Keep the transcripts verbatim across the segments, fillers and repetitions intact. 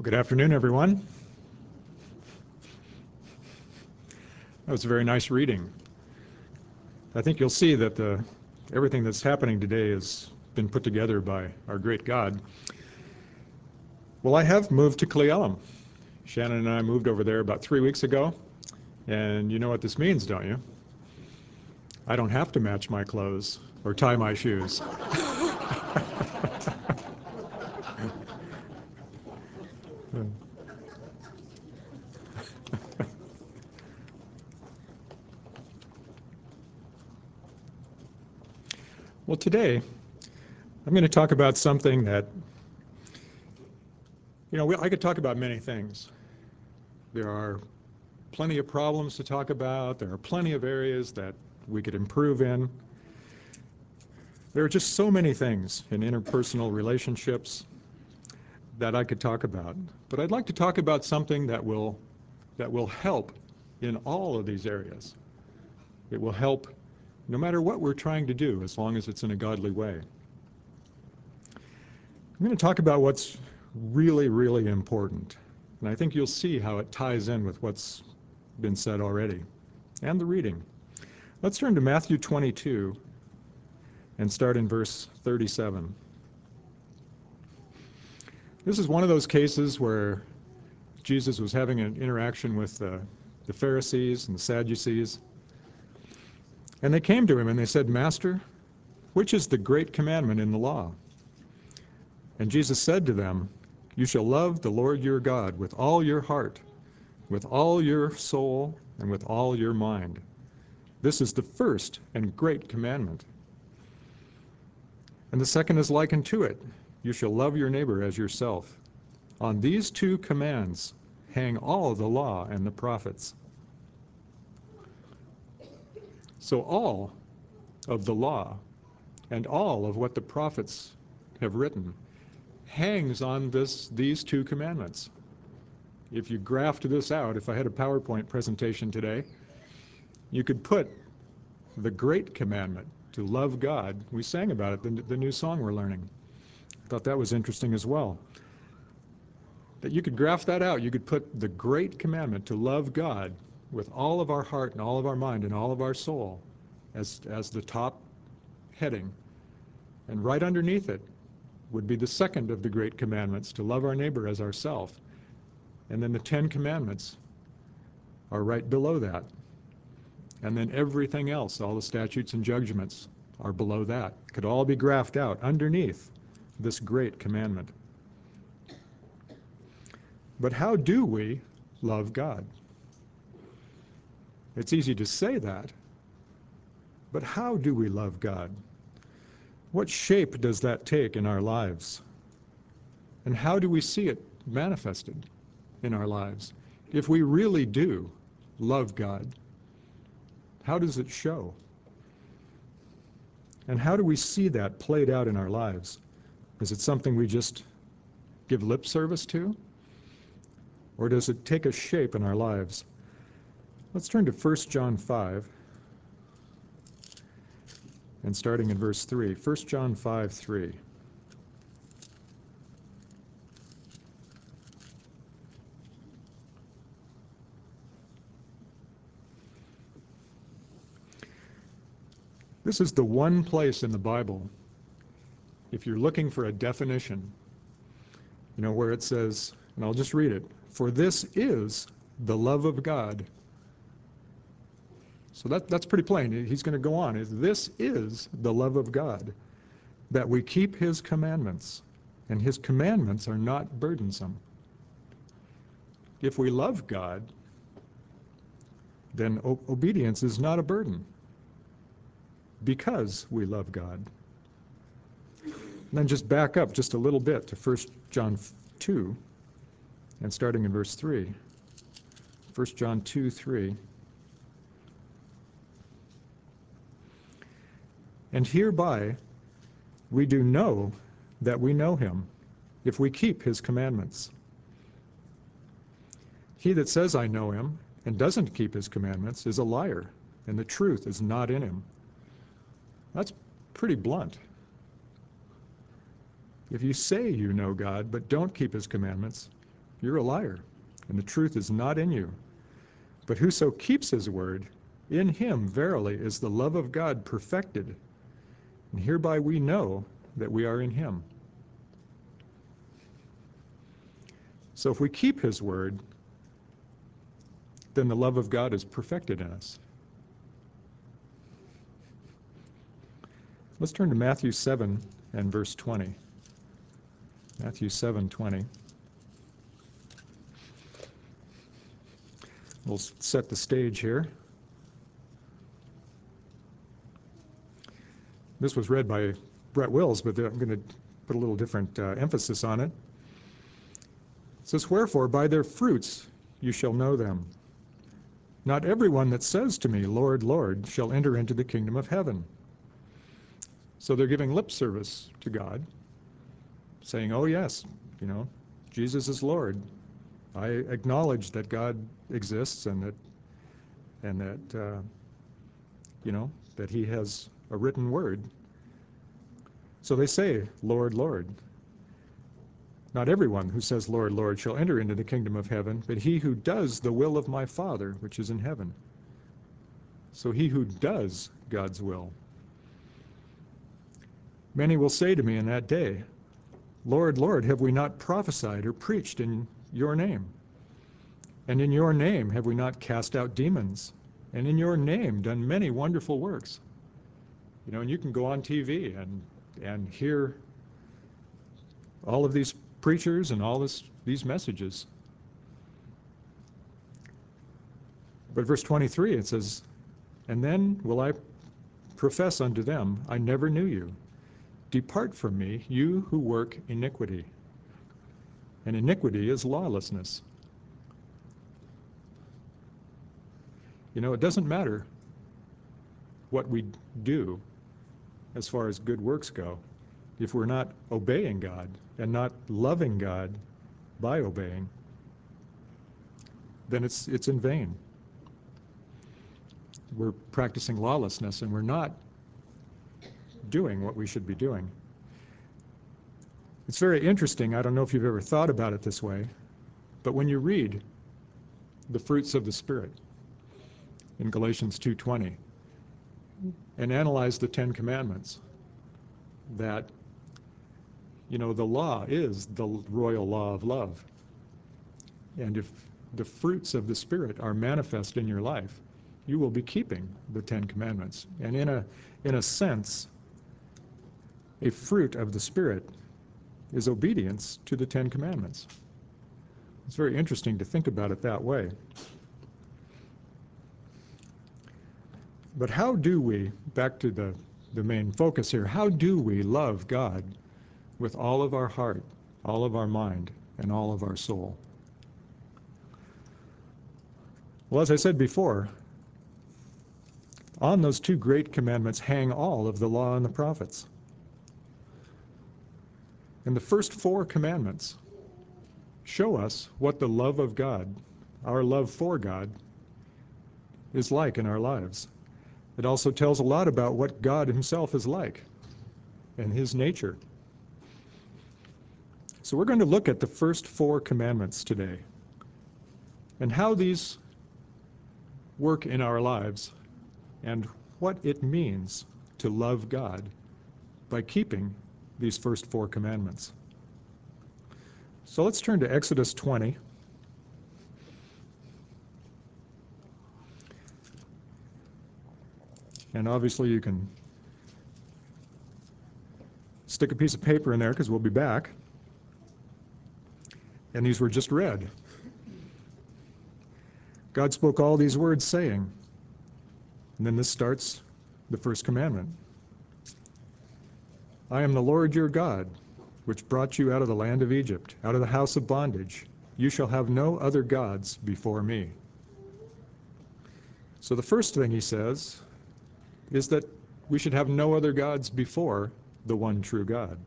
Good afternoon, everyone. That was a very nice reading. I think you'll see that the, everything that's happening today has been put together by our great God. Well, I have moved to Cle Elum. Shannon and I moved over there about three weeks ago, and you know what this means, don't you? I don't have to match my clothes or tie my shoes. Well, today, I'm going to talk about something that, you know, we, I could talk about many things. There are plenty of problems to talk about. There are plenty of areas that we could improve in. There are just so many things in interpersonal relationships that I could talk about. But I'd like to talk about something that will, that will help in all of these areas. It will help no matter what we're trying to do, as long as it's in a godly way. I'm going to talk about what's really, really important. And I think you'll see how it ties in with what's been said already, and the reading. Let's turn to Matthew twenty-two and start in verse thirty-seven. This is one of those cases where Jesus was having an interaction with uh, the Pharisees and the Sadducees. And they came to him and they said, "Master, which is the great commandment in the law?" And Jesus said to them, "You shall love the Lord your God with all your heart, with all your soul, and with all your mind. This is the first and great commandment. And the second is like unto it. You shall love your neighbor as yourself. On these two commands hang all the law and the prophets." So all of the law and all of what the prophets have written hangs on this, these two commandments. If you graphed this out, if I had a PowerPoint presentation today, you could put the great commandment to love God. We sang about it, the, the new song we're learning. I thought that was interesting as well. That you could graph that out. You could put the great commandment to love God with all of our heart and all of our mind and all of our soul as, as the top heading. And right underneath it would be the second of the great commandments, to love our neighbor as ourselves. And then the Ten Commandments are right below that. And then everything else, all the statutes and judgments, are below that. Could all be graphed out underneath this great commandment. But how do we love God? It's easy to say that, but how do we love God? What shape does that take in our lives? And how do we see it manifested in our lives? If we really do love God, how does it show? And how do we see that played out in our lives? Is it something we just give lip service to? Or does it take a shape in our lives? Let's turn to First John five, and starting in verse three. First John five, three. This is the one place in the Bible, if you're looking for a definition, you know, where it says, and I'll just read it, "For this is the love of God." So that, that's pretty plain. He's going to go on. This is the love of God, that we keep his commandments, and his commandments are not burdensome. If we love God, then o- obedience is not a burden, because we love God. And then just back up just a little bit to First John two, and starting in verse three. First John two, three. "And hereby we do know that we know him, if we keep his commandments. He that says, 'I know him,' and doesn't keep his commandments is a liar, and the truth is not in him." That's pretty blunt. If you say you know God but don't keep his commandments, you're a liar, and the truth is not in you. But whoso keeps his word, in him verily is the love of God perfected, and hereby we know that we are in him. So if we keep his word, then the love of God is perfected in us. Let's turn to Matthew seven and verse twenty. Matthew seven twenty. We'll set the stage here. This was read by Brett Wills, but I'm going to put a little different uh, emphasis on it. It says, "Wherefore by their fruits you shall know them. Not everyone that says to me, Lord, Lord, shall enter into the kingdom of heaven." So they're giving lip service to God, saying, oh yes, you know, Jesus is Lord. I acknowledge that God exists and that, and that, uh, you know, that he has a written word. So they say, Lord, Lord. Not everyone who says, Lord, Lord, shall enter into the kingdom of heaven, but he who does the will of my Father, which is in heaven. So he who does God's will. Many will say to me in that day, Lord, Lord, have we not prophesied or preached in your name? And in your name have we not cast out demons? And in your name done many wonderful works? You know, and you can go on T V and and hear all of these preachers and all this these messages. But verse twenty-three, it says, and then will I profess unto them, I never knew you. Depart from me, you who work iniquity. And iniquity is lawlessness. You know, it doesn't matter what we do as far as good works go. If we're not obeying God and not loving God by obeying, then it's it's in vain. We're practicing lawlessness and we're not doing what we should be doing. It's very interesting. I don't know if you've ever thought about it this way, but when you read the fruits of the Spirit in Galatians two twenty and analyze the Ten Commandments, that, you know, the law is the royal law of love. And if the fruits of the Spirit are manifest in your life, you will be keeping the Ten Commandments. And in a, in a sense, a fruit of the Spirit is obedience to the Ten Commandments. It's very interesting to think about it that way. But how do we, back to the, the main focus here, how do we love God with all of our heart, all of our mind, and all of our soul? Well, as I said before, on those two great commandments hang all of the law and the prophets. And the first four commandments show us what the love of God, our love for God, is like in our lives. It also tells a lot about what God himself is like and his nature. So we're going to look at the first four commandments today and how these work in our lives and what it means to love God by keeping these first four commandments. So let's turn to Exodus twenty. And obviously you can stick a piece of paper in there because we'll be back. And these were just read. God spoke all these words saying, and then this starts the first commandment. I am the Lord your God, which brought you out of the land of Egypt, out of the house of bondage. You shall have no other gods before me. So the first thing he says is that we should have no other gods before the one true God.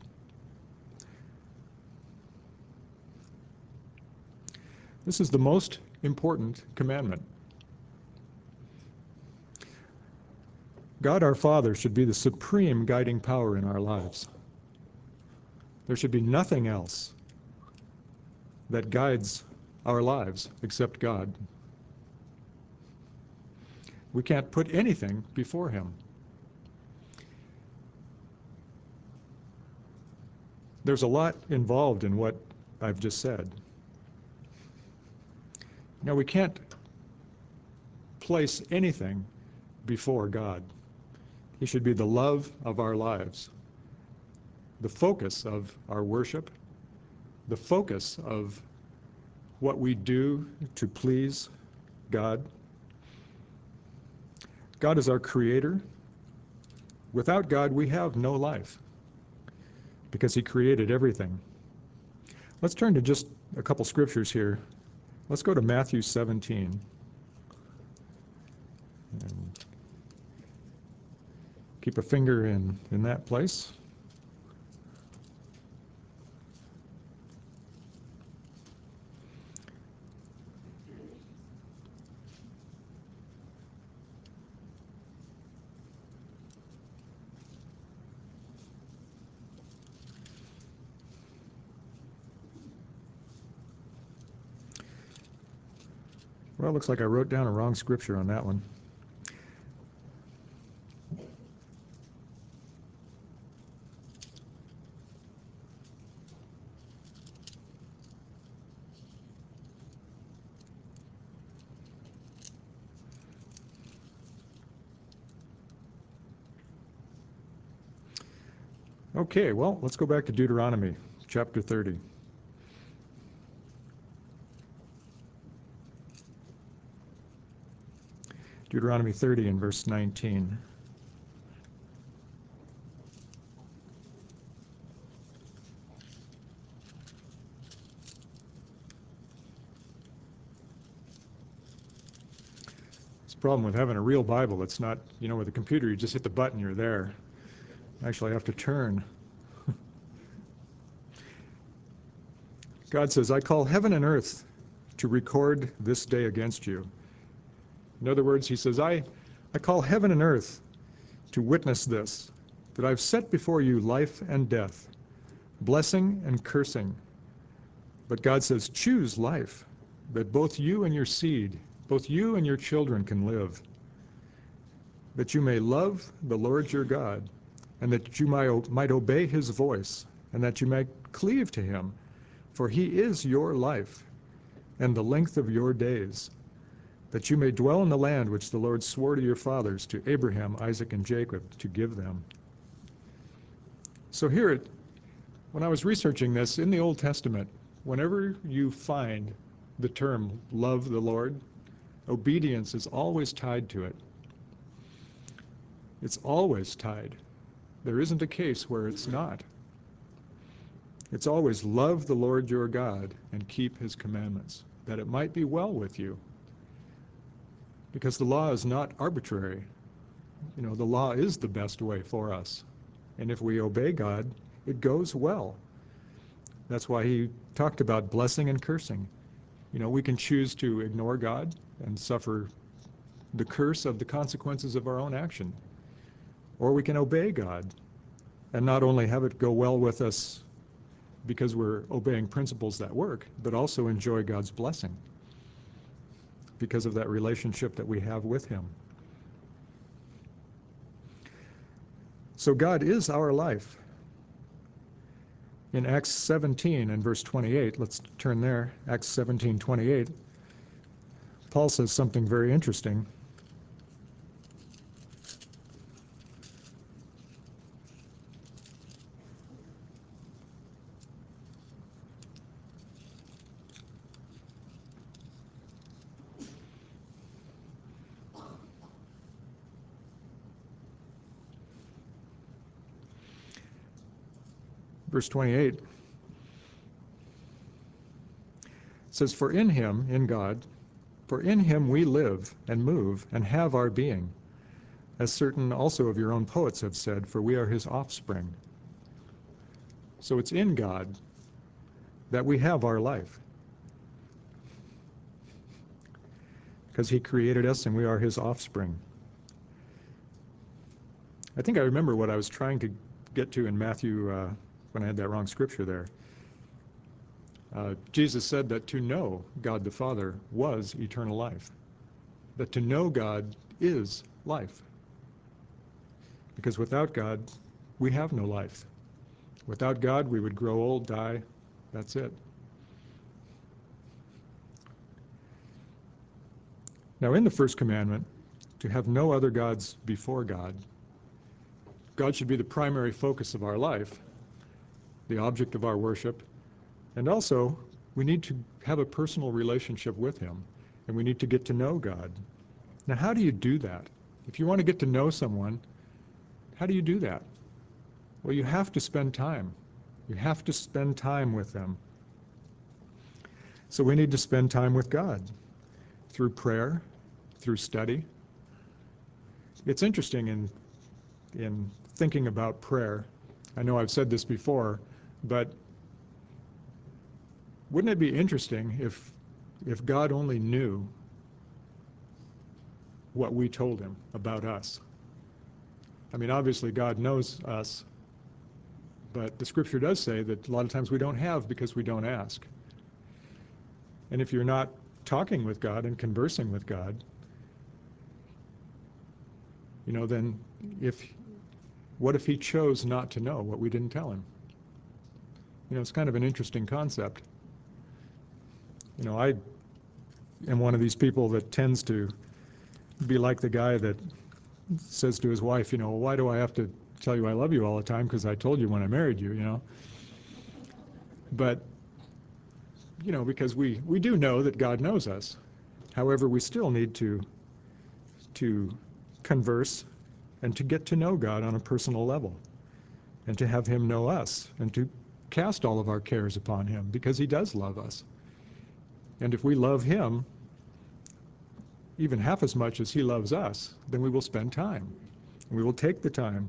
This is the most important commandment. God our Father should be the supreme guiding power in our lives. There should be nothing else that guides our lives except God. We can't put anything before him. There's a lot involved in what I've just said. Now, we can't place anything before God. He should be the love of our lives, the focus of our worship, the focus of what we do to please God. God is our creator. Without God, we have no life because he created everything. Let's turn to just a couple scriptures here. Let's go to Matthew seventeen. And keep a finger in, in that place. Well, it looks like I wrote down a wrong scripture on that one. Okay, well, let's go back to Deuteronomy chapter thirty. Deuteronomy thirty and verse nineteen. It's the problem with having a real Bible. It's not, you know, with a computer, you just hit the button, you're there. Actually, I have to turn. God says, I call heaven and earth to record this day against you. In other words, he says, I, I call heaven and earth to witness this, that I've set before you life and death, blessing and cursing. But God says, choose life, that both you and your seed, both you and your children can live, that you may love the Lord your God, and that you might, might obey his voice, and that you might cleave to him, for he is your life and the length of your days, that you may dwell in the land which the Lord swore to your fathers, to Abraham, Isaac, and Jacob, to give them. So here, when I was researching this, in the Old Testament, whenever you find the term love the Lord, obedience is always tied to it. It's always tied. There isn't a case where it's not. It's always love the Lord your God and keep his commandments, that it might be well with you. Because the law is not arbitrary. You know, the law is the best way for us. And if we obey God, it goes well. That's why he talked about blessing and cursing. You know, we can choose to ignore God and suffer the curse of the consequences of our own action. Or we can obey God and not only have it go well with us because we're obeying principles that work, but also enjoy God's blessing because of that relationship that we have with him. So God is our life. In Acts seventeen and verse twenty-eight, let's turn there, Acts seventeen, twenty-eight, Paul says something very interesting. Verse twenty-eight says, for in him, in God, for in him we live and move and have our being, as certain also of your own poets have said, for we are his offspring. So it's in God that we have our life, because he created us and we are his offspring. I think I remember what I was trying to get to in Matthew uh, when I had that wrong scripture there. Uh, Jesus said that to know God the Father was eternal life, that to know God is life. Because without God, we have no life. Without God, we would grow old, die, that's it. Now in the first commandment, to have no other gods before God, God should be the primary focus of our life, the object of our worship, and also we need to have a personal relationship with him, and we need to get to know God. Now how do you do that? If you want to get to know someone, how do you do that? Well, you have to spend time. You have to spend time with them. So we need to spend time with God through prayer, through study. It's interesting in, in thinking about prayer. I know I've said this before, but wouldn't it be interesting if, if God only knew what we told him about us? I mean, obviously God knows us, but the scripture does say that a lot of times we don't have because we don't ask. And if you're not talking with God and conversing with God, you know, then if, what if he chose not to know what we didn't tell him? You know, it's kind of an interesting concept. You know, I am one of these people that tends to be like the guy that says to his wife, you know, why do I have to tell you I love you all the time because I told you when I married you, you know? But, you know, because we, we do know that God knows us. However, we still need to, to converse and to get to know God on a personal level and to have him know us and to cast all of our cares upon him because he does love us. And if we love him even half as much as he loves us, then we will spend time. And we will take the time.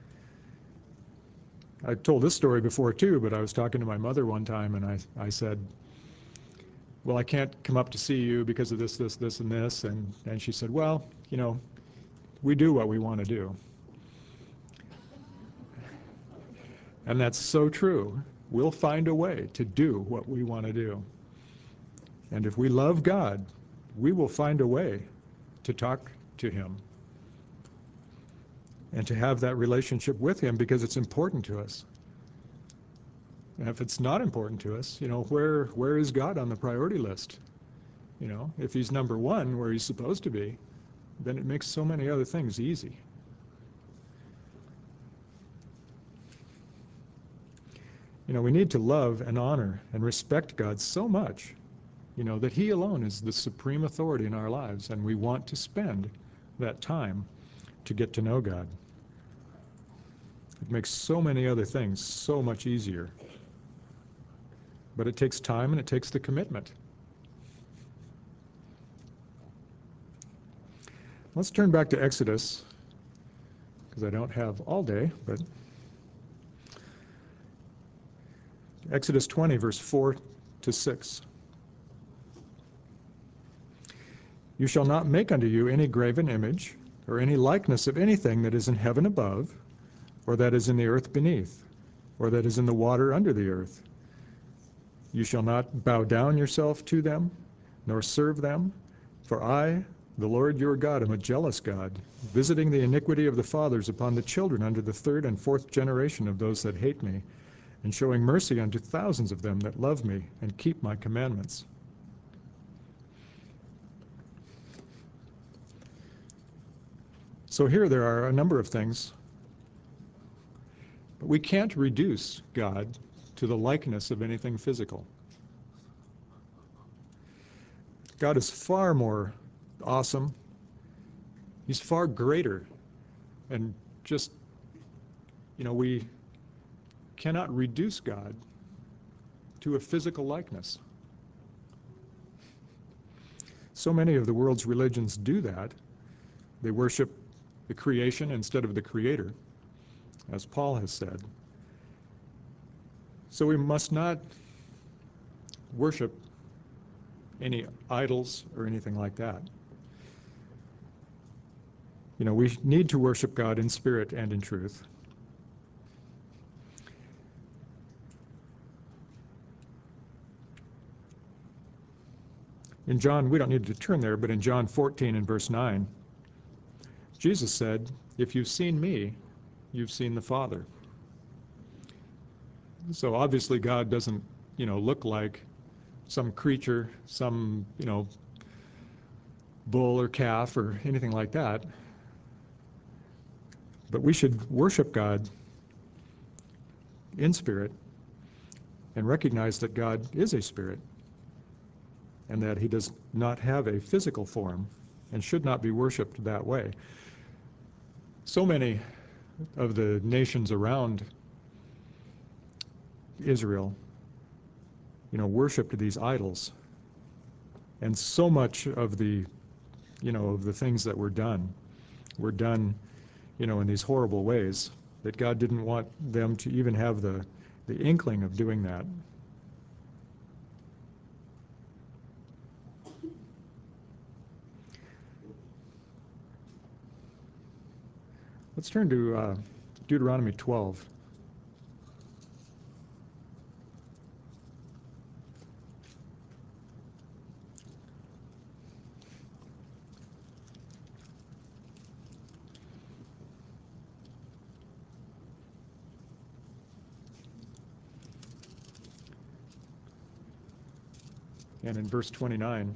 I've told this story before too, but I was talking to my mother one time and I, I said, well, I can't come up to see you because of this, this, this, and this. And, and she said, well, you know, we do what we want to do. And that's so true. We'll find a way to do what we want to do. And if we love God, we will find a way to talk to him and to have that relationship with him because it's important to us. And if it's not important to us, you know, where where is God on the priority list? You know, if he's number one where he's supposed to be, then it makes so many other things easy. You know, we need to love and honor and respect God so much, you know, that he alone is the supreme authority in our lives, and we want to spend that time to get to know God. It makes so many other things so much easier. But it takes time and it takes the commitment. Let's turn back to Exodus, because I don't have all day, but Exodus twenty, verse four to six. You shall not make unto you any graven image, or any likeness of anything that is in heaven above, or that is in the earth beneath, or that is in the water under the earth. You shall not bow down yourself to them, nor serve them, for I, the Lord your God, am a jealous God, visiting the iniquity of the fathers upon the children unto the third and fourth generation of those that hate me, and showing mercy unto thousands of them that love me and keep my commandments. So here there are a number of things, but we can't reduce God to the likeness of anything physical. God is far more awesome. He's far greater. And just, you know, we cannot reduce God to a physical likeness. So many of the world's religions do that. They worship the creation instead of the Creator, as Paul has said. So we must not worship any idols or anything like that. You know, we need to worship God in spirit and in truth. In John, we don't need to turn there, but in John fourteen and verse nine, Jesus said, "If you've seen me, you've seen the Father." So obviously God doesn't, you know, look like some creature, some, you know, bull or calf or anything like that. But we should worship God in spirit and recognize that God is a spirit and that he does not have a physical form and should not be worshiped that way. So many of the nations around Israel, you know, worshiped these idols, and so much of the, you know, of the things that were done were done, you know, in these horrible ways that God didn't want them to even have the, the inkling of doing that. Let's turn to uh, Deuteronomy twelve. And in verse twenty-nine,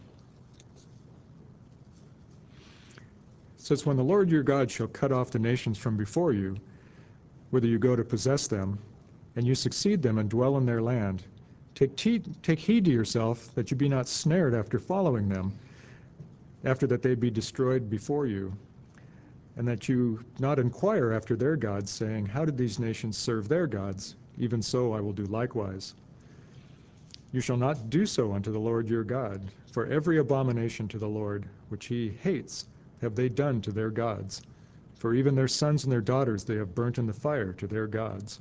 it says, "When the Lord your God shall cut off the nations from before you, whither you go to possess them, and you succeed them and dwell in their land, take, te- take heed to yourself that you be not snared after following them, after that they be destroyed before you, and that you not inquire after their gods, saying, how did these nations serve their gods? Even so I will do likewise. You shall not do so unto the Lord your God, for every abomination to the Lord, which he hates, have they done to their gods. For even their sons and their daughters they have burnt in the fire to their gods."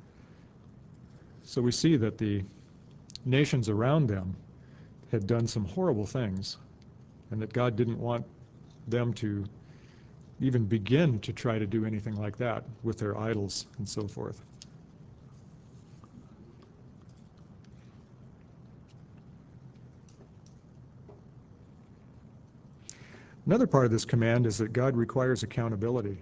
So we see that the nations around them had done some horrible things, and that God didn't want them to even begin to try to do anything like that with their idols and so forth. Another part of this command is that God requires accountability.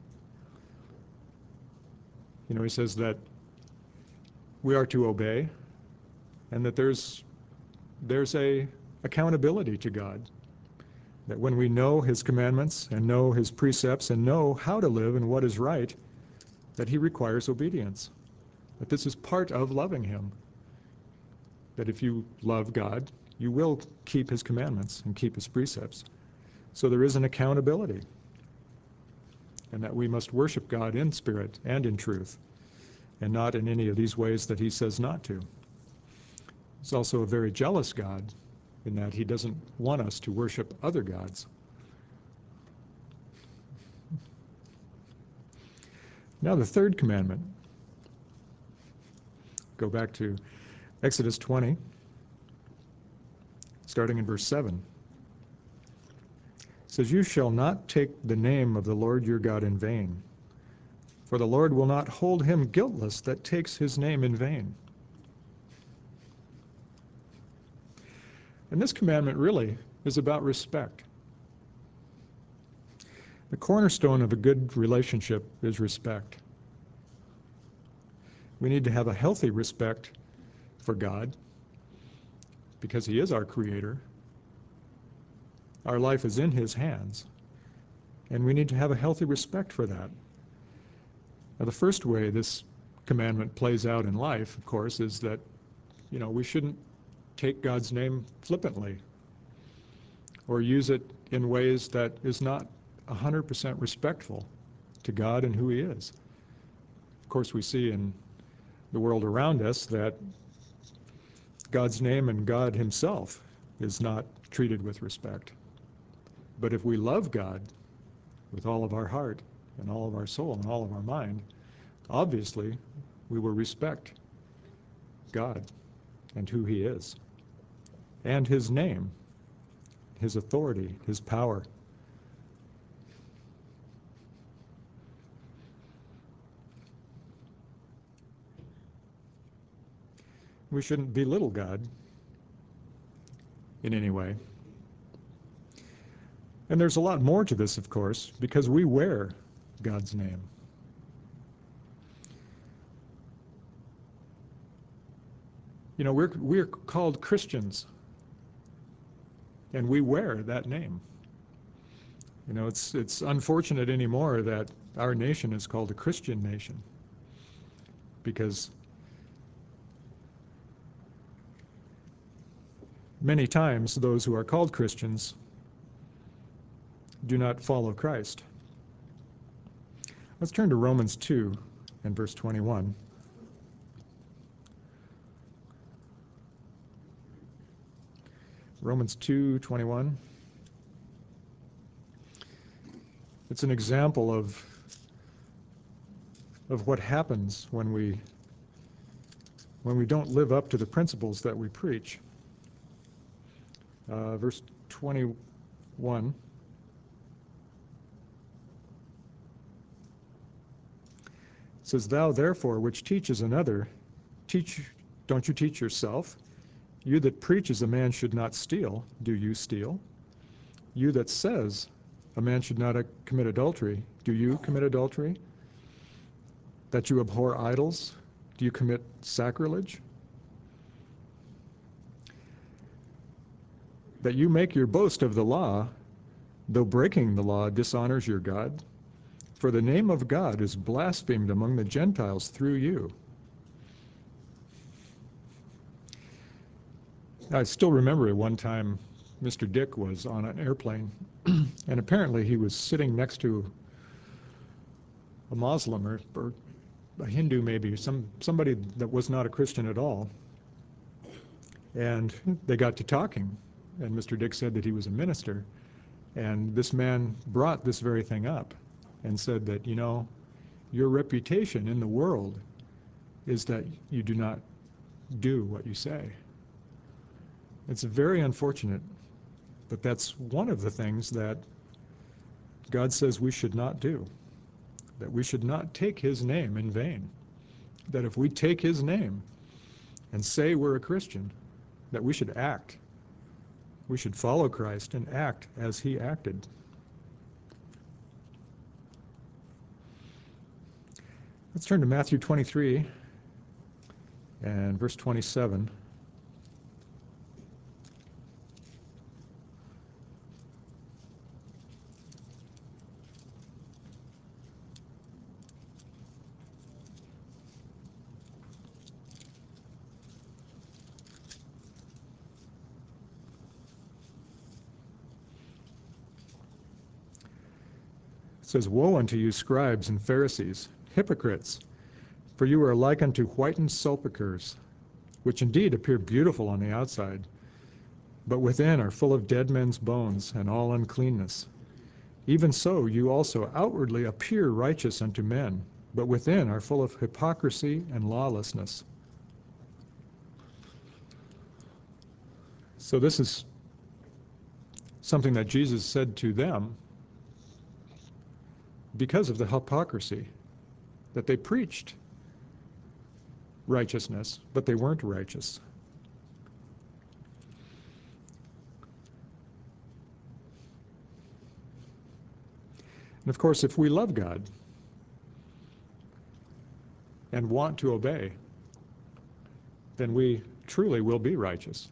You know, he says that we are to obey, and that there's there's a accountability to God. That when we know his commandments and know his precepts and know how to live and what is right, that he requires obedience. That this is part of loving him. That if you love God, you will keep his commandments and keep his precepts. So there is an accountability, and that we must worship God in spirit and in truth, and not in any of these ways that he says not to. He's also a very jealous God, in that he doesn't want us to worship other gods. Now the third commandment. Go back to Exodus twenty, starting in verse seven. It says, "You shall not take the name of the Lord your God in vain, for the Lord will not hold him guiltless that takes his name in vain." And this commandment really is about respect. The cornerstone of a good relationship is respect. We need to have a healthy respect for God, because he is our creator. Our life is in his hands, and we need to have a healthy respect for that. Now, the first way this commandment plays out in life, of course, is that, you know, we shouldn't take God's name flippantly or use it in ways that is not one hundred percent respectful to God and who he is. Of course, we see in the world around us that God's name and God himself is not treated with respect. But if we love God with all of our heart and all of our soul and all of our mind, obviously we will respect God and who he is, and his name, his authority, his power. We shouldn't belittle God in any way. And there's a lot more to this, of course, because we wear God's name. You know, we're, we're called Christians, and we wear that name. You know, it's, it's unfortunate anymore that our nation is called a Christian nation, because many times those who are called Christians do not follow Christ. Let's turn to Romans two and verse twenty-one. Romans two twenty-one. It's an example of, of what happens when we, when we don't live up to the principles that we preach. Uh, verse twenty-one. It says, "Thou therefore which teaches another, teach, don't you teach yourself? You that preaches a man should not steal, do you steal? You that says a man should not uh, commit adultery, do you commit adultery? That you abhor idols, do you commit sacrilege? That you make your boast of the law, though breaking the law dishonors your God? For the name of God is blasphemed among the Gentiles through you." I still remember at one time Mister Dick was on an airplane, and apparently he was sitting next to a Muslim or, or a Hindu maybe, some somebody that was not a Christian at all. And they got to talking, and Mister Dick said that he was a minister, and this man brought this very thing up and said that, you know, your reputation in the world is that you do not do what you say. It's very unfortunate, but that's one of the things that God says we should not do, that we should not take his name in vain, that if we take his name and say we're a Christian, that we should act. We should follow Christ and act as he acted. Let's turn to Matthew twenty-three and verse twenty-seven. It says, "Woe unto you, scribes and Pharisees, hypocrites! For you are like unto whitened sepulchres, which indeed appear beautiful on the outside, but within are full of dead men's bones and all uncleanness. Even so you also outwardly appear righteous unto men, but within are full of hypocrisy and lawlessness." So this is something that Jesus said to them because of the hypocrisy, that they preached righteousness, but they weren't righteous. And of course, if we love God and want to obey, then we truly will be righteous.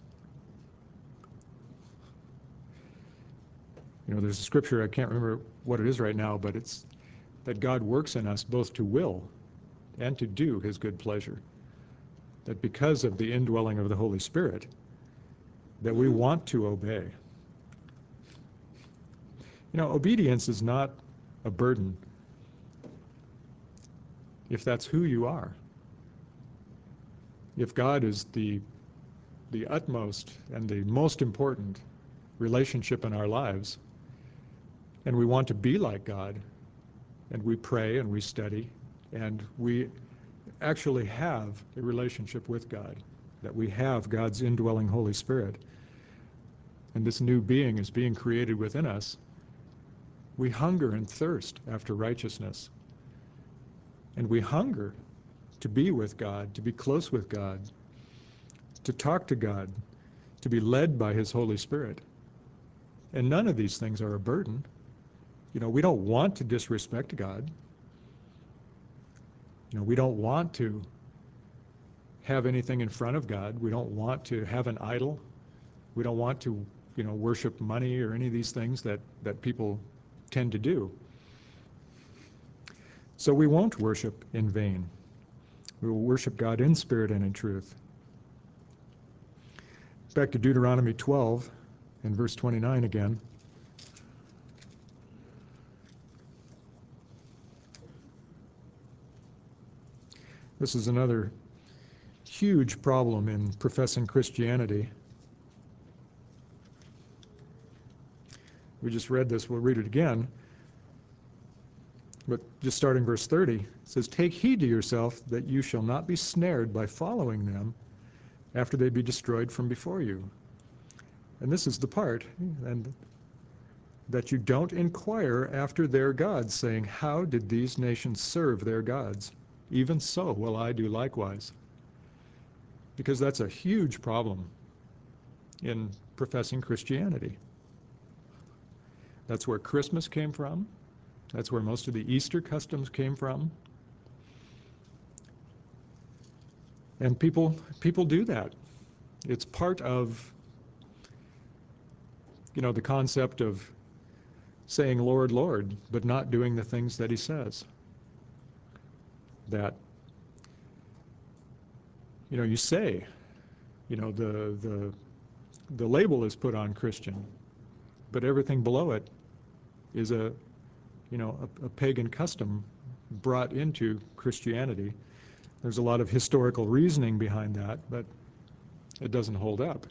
You know, there's a scripture, I can't remember what it is right now, but it's that God works in us both to will and to do his good pleasure. That because of the indwelling of the Holy Spirit, that we want to obey. You know, obedience is not a burden if that's who you are. If God is the, the utmost and the most important relationship in our lives, and we want to be like God, and we pray and we study, and we actually have a relationship with God, that we have God's indwelling Holy Spirit, and this new being is being created within us, we hunger and thirst after righteousness. And we hunger to be with God, to be close with God, to talk to God, to be led by his Holy Spirit. And none of these things are a burden. You know, we don't want to disrespect God. You know, we don't want to have anything in front of God. We don't want to have an idol. We don't want to, you know, worship money or any of these things that, that people tend to do. So we won't worship in vain. We will worship God in spirit and in truth. Back to Deuteronomy twelve and verse twenty-nine again. This is another huge problem in professing Christianity. We just read this, we'll read it again. But just starting verse thirty, it says, "Take heed to yourself that you shall not be snared by following them after they be destroyed from before you." And this is the part, and that you don't inquire after their gods, saying, "How did these nations serve their gods? Even so will I do likewise." Because that's a huge problem in professing Christianity. That's where Christmas came from. That's where most of the Easter customs came from. And people people do that. It's part of, you know, the concept of saying, "Lord, Lord," but not doing the things that he says. That, you know, you say, you know, the the the label is put on Christian, but everything below it is a, you know, a, a pagan custom brought into Christianity. There's a lot of historical reasoning behind that, but it doesn't hold up.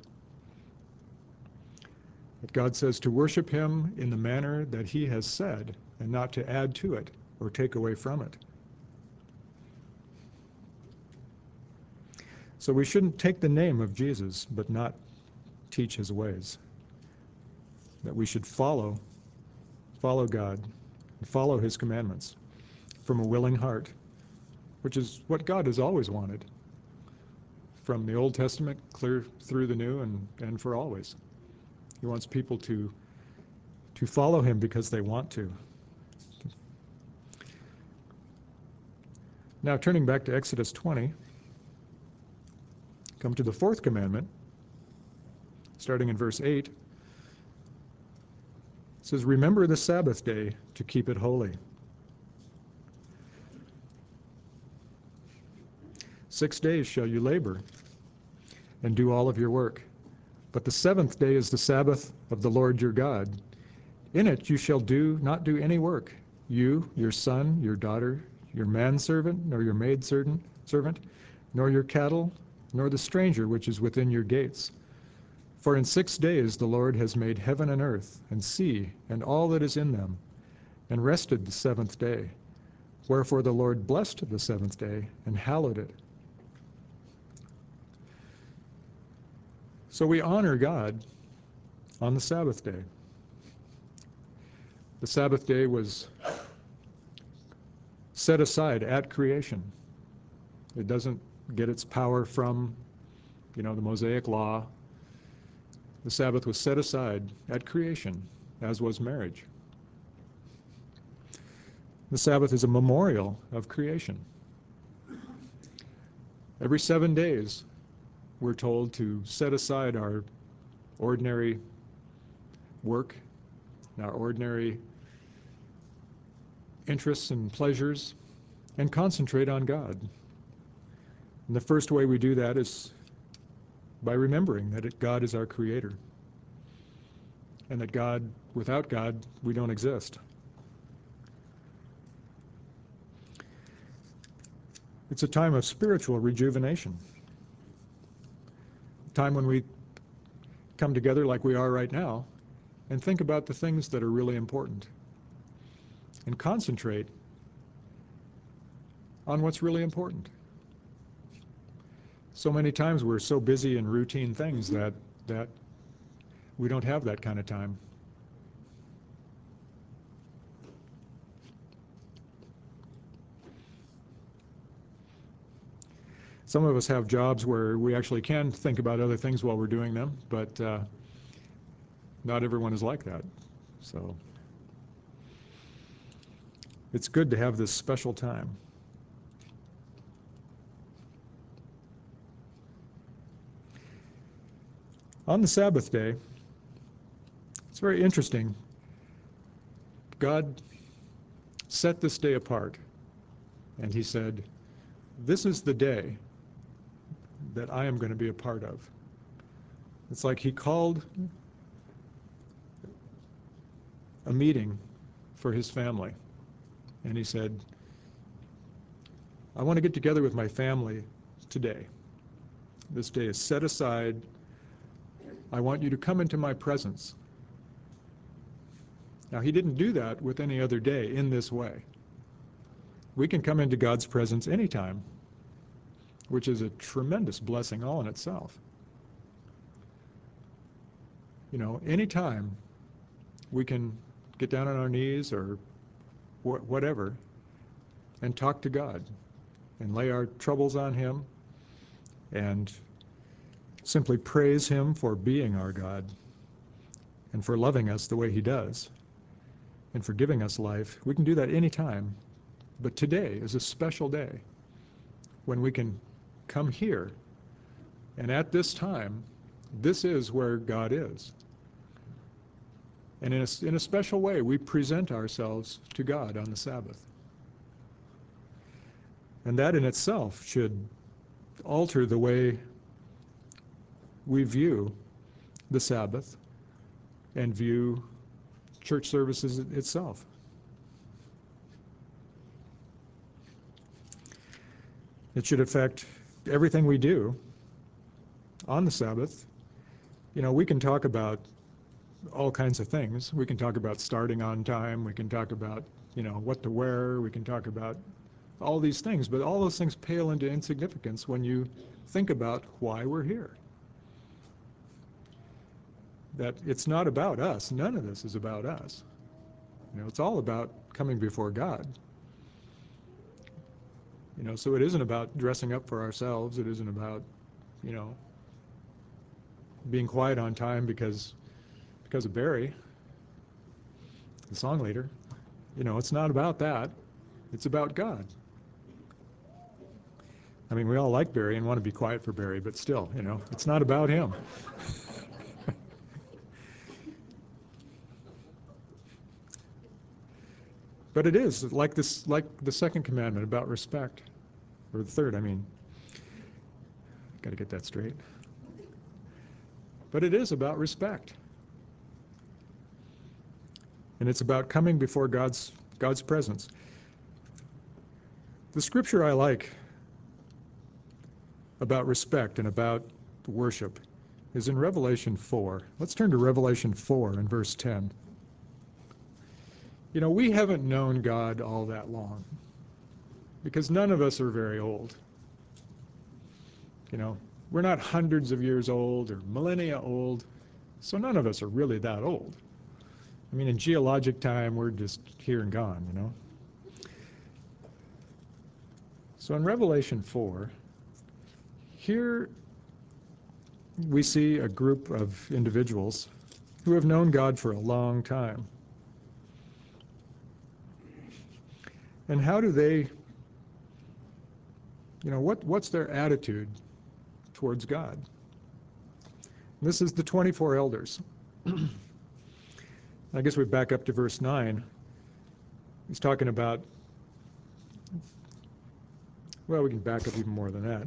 But God says to worship him in the manner that he has said, and not to add to it or take away from it. So we shouldn't take the name of Jesus, but not teach his ways. That we should follow, follow God, and follow his commandments from a willing heart, which is what God has always wanted, from the Old Testament clear through the New and, and for always. He wants people to, to follow him because they want to. Now, turning back to Exodus twenty, come to the fourth commandment, starting in verse eight. It says, "Remember the Sabbath day to keep it holy. Six days shall you labor and do all of your work. But the seventh day is the Sabbath of the Lord your God. In it you shall do not do any work, you, your son, your daughter, your manservant, nor your maidservant, servant, nor your cattle, nor the stranger which is within your gates. For in six days the Lord has made heaven and earth, and sea, and all that is in them, and rested the seventh day. Wherefore the Lord blessed the seventh day, and hallowed it." So we honor God on the Sabbath day. The Sabbath day was set aside at creation. It doesn't get its power from, you know, the Mosaic law. The Sabbath was set aside at creation, as was marriage. The Sabbath is a memorial of creation. Every seven days, we're told to set aside our ordinary work, our ordinary interests and pleasures, and concentrate on God. And the first way we do that is by remembering that it, God is our creator, and that God, without God, we don't exist. It's a time of spiritual rejuvenation. A time when we come together like we are right now and think about the things that are really important and concentrate on what's really important. So many times we're so busy in routine things that that we don't have that kind of time. Some of us have jobs where we actually can think about other things while we're doing them, but uh, not everyone is like that. So it's good to have this special time. On the Sabbath day, it's very interesting. God set this day apart, and he said, this is the day that I am going to be a part of. It's like he called a meeting for his family, and he said, I want to get together with my family today. This day is set aside. I want you to come into my presence. Now, he didn't do that with any other day in this way. We can come into God's presence anytime, which is a tremendous blessing all in itself. You know, anytime we can get down on our knees or wh- whatever and talk to God and lay our troubles on him and simply praise him for being our God and for loving us the way he does and for giving us life. We can do that anytime, but today is a special day when we can come here, and at this time, this is where God is. And in a, in a special way, we present ourselves to God on the Sabbath. And that in itself should alter the way we view the Sabbath and view church services itself. It should affect everything we do on the Sabbath. You know, we can talk about all kinds of things. We can talk about starting on time. We can talk about, you know, what to wear. We can talk about all these things, but all those things pale into insignificance when you think about why we're here. That it's not about us. None of this is about us. You know, it's all about coming before God. You know, so it isn't about dressing up for ourselves. It isn't about, you know, being quiet on time because because of Barry, the song leader. You know, it's not about that. It's about God. I mean, we all like Barry and want to be quiet for Barry, but still, you know, it's not about him. But it is like this, like the second commandment about respect, or the third, I mean. Got to get that straight. But it is about respect. And it's about coming before God's God's presence. The scripture I like about respect and about worship is in Revelation four. Let's turn to Revelation four and verse ten. You know, we haven't known God all that long because none of us are very old. You know, we're not hundreds of years old or millennia old, so none of us are really that old. I mean, in geologic time, we're just here and gone, you know. So in Revelation four, here we see a group of individuals who have known God for a long time. And how do they, you know, what, what's their attitude towards God? This is the twenty-four elders. I guess we back up to verse nine. He's talking about, well, we can back up even more than that.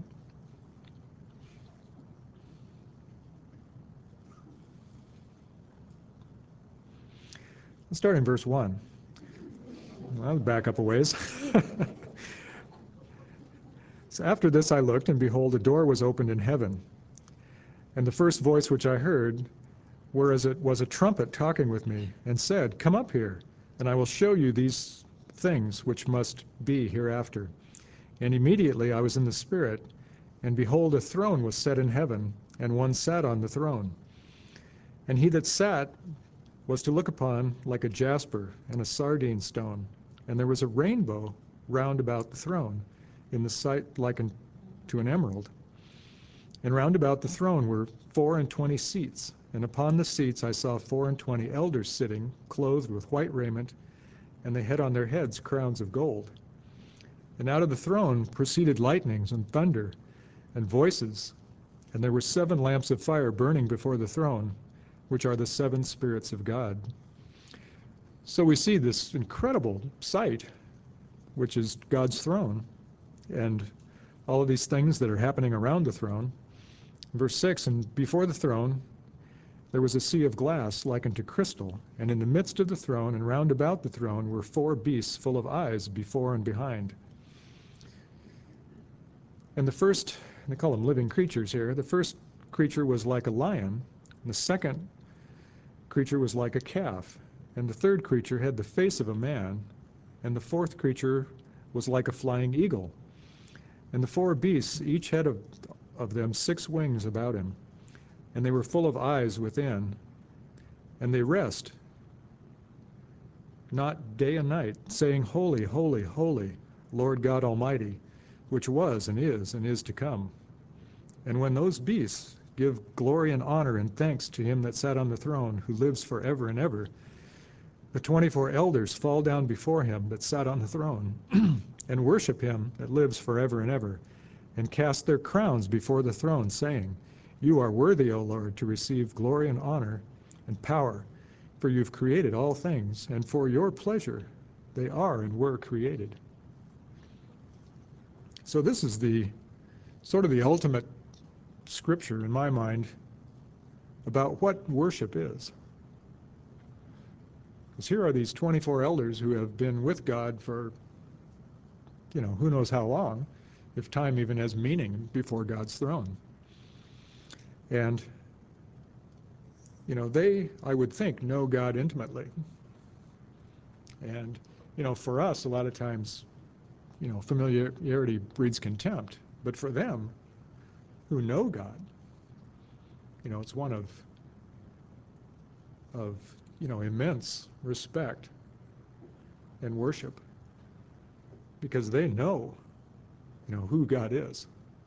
Let's start in verse one. Well, I'll back up a ways. So after this I looked, and behold, a door was opened in heaven. And the first voice which I heard, whereas it was a trumpet talking with me, and said, Come up here, and I will show you these things which must be hereafter. And immediately I was in the Spirit, and behold, a throne was set in heaven, and one sat on the throne. And he that sat was to look upon like a jasper and a sardine stone, and there was a rainbow round about the throne, in the sight like unto an emerald. And round about the throne were four and twenty seats, And upon the seats I saw four and twenty elders sitting, clothed with white raiment, and they had on their heads crowns of gold. And out of the throne proceeded lightnings and thunder and voices, and there were seven lamps of fire burning before the throne, which are the seven spirits of God. So we see this incredible sight, which is God's throne, and all of these things that are happening around the throne. Verse six, and before the throne there was a sea of glass like unto crystal, and in the midst of the throne and round about the throne were four beasts full of eyes before and behind. And the first, they call them living creatures here, the first creature was like a lion, and the second creature was like a calf, and the third creature had the face of a man, and the fourth creature was like a flying eagle. And the four beasts each had of, of them six wings about him, and they were full of eyes within, and they rest not day and night, saying, Holy, holy, holy, Lord God Almighty, which was and is and is to come. And when those beasts give glory and honor and thanks to him that sat on the throne, who lives forever and ever, the twenty-four elders fall down before him that sat on the throne, and worship him that lives forever and ever, and cast their crowns before the throne, saying, You are worthy, O Lord, to receive glory and honor and power, for you've created all things, and for your pleasure they are and were created. So this is the sort of the ultimate scripture in my mind about what worship is. Because here are these twenty-four elders who have been with God for, you know, who knows how long, if time even has meaning before God's throne. And, you know, they, I would think, know God intimately. And, you know, for us, a lot of times, you know, familiarity breeds contempt. But for them, who know God, you know, it's one of, of, you know, immense respect and worship, because they know, you know, who God is.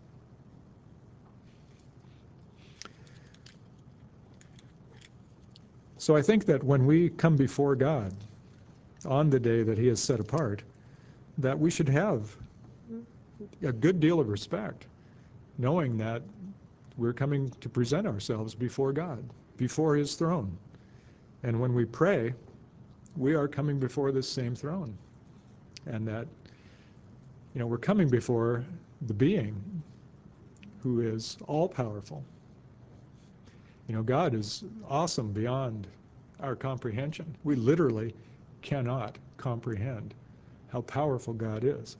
So I think that when we come before God on the day that he has set apart, that we should have a good deal of respect, knowing that we're coming to present ourselves before God, before his throne. And when we pray, we are coming before this same throne. And that, you know, we're coming before the being who is all-powerful. You know, God is awesome beyond our comprehension. We literally cannot comprehend how powerful God is.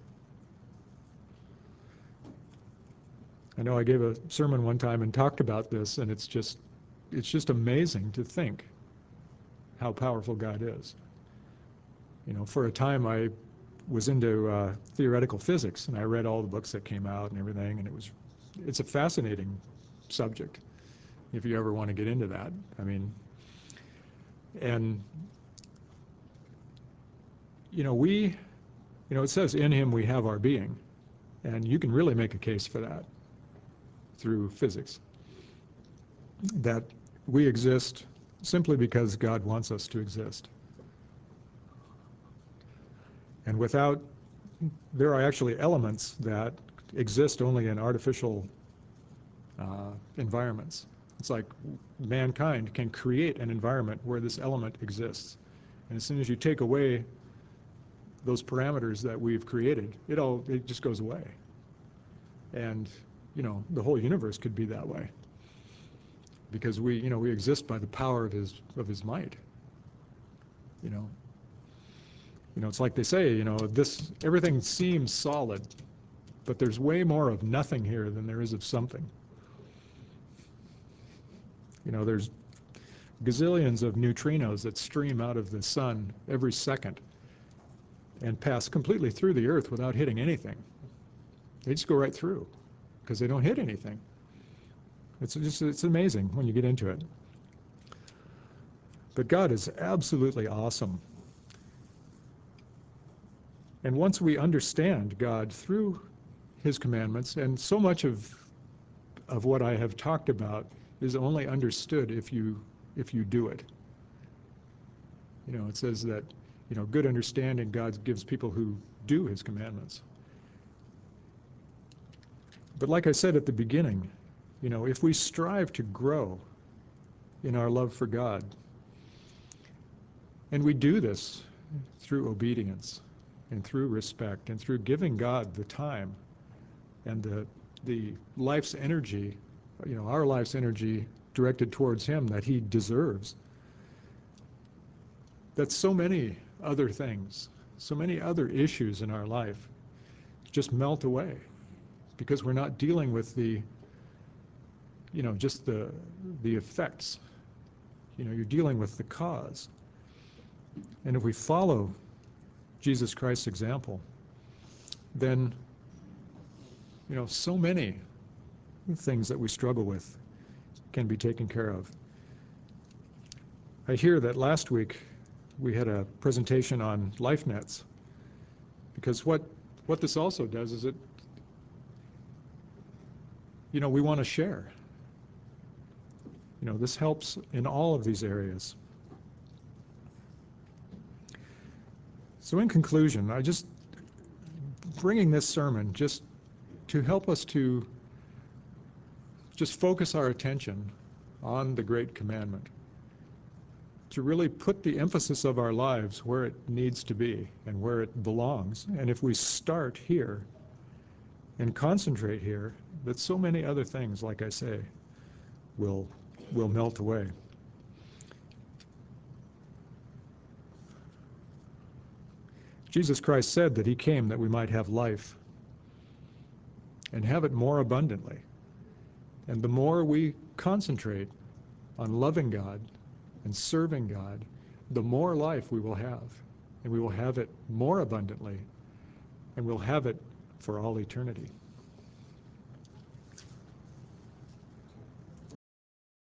I know I gave a sermon one time and talked about this, and it's just, it's just amazing to think how powerful God is. You know, for a time I was into uh, theoretical physics, and I read all the books that came out and everything, and it was, it's a fascinating subject if you ever want to get into that. I mean, and, you know, we, you know, it says in him we have our being, and you can really make a case for that through physics, that we exist simply because God wants us to exist. And without, there are actually elements that exist only in artificial uh, environments. It's like mankind can create an environment where this element exists. And as soon as you take away those parameters that we've created, it all, it just goes away. And, you know, the whole universe could be that way. Because we, you know, we exist by the power of his, of his might. You know, you know, it's like they say, you know, this, everything seems solid, but there's way more of nothing here than there is of something. You know, there's gazillions of neutrinos that stream out of the sun every second and pass completely through the Earth without hitting anything. They just go right through because they don't hit anything. It's just, it's amazing when you get into it. But God is absolutely awesome. And once we understand God through his commandments, and so much of, of what I have talked about is only understood if you if you do it. You know, it says that, you know, good understanding God gives people who do his commandments. But like I said at the beginning, you know, if we strive to grow in our love for God, and we do this through obedience and through respect and through giving God the time and the the life's energy, you know, our life's energy directed towards him that he deserves, that so many other things, so many other issues in our life just melt away because we're not dealing with the, you know, just the the effects. You know, you're dealing with the cause. And if we follow Jesus Christ's example, then, you know, so many things that we struggle with can be taken care of. I hear that last week we had a presentation on life nets, because what what this also does is it, you know, we want to share. You know, this helps in all of these areas. So in conclusion, I just bringing this sermon just to help us to just focus our attention on the Great Commandment, to really put the emphasis of our lives where it needs to be and where it belongs. And if we start here and concentrate here, that so many other things, like I say, will will melt away. Jesus Christ said that he came that we might have life and have it more abundantly. And the more we concentrate on loving God and serving God, the more life we will have. And we will have it more abundantly, and we'll have it for all eternity.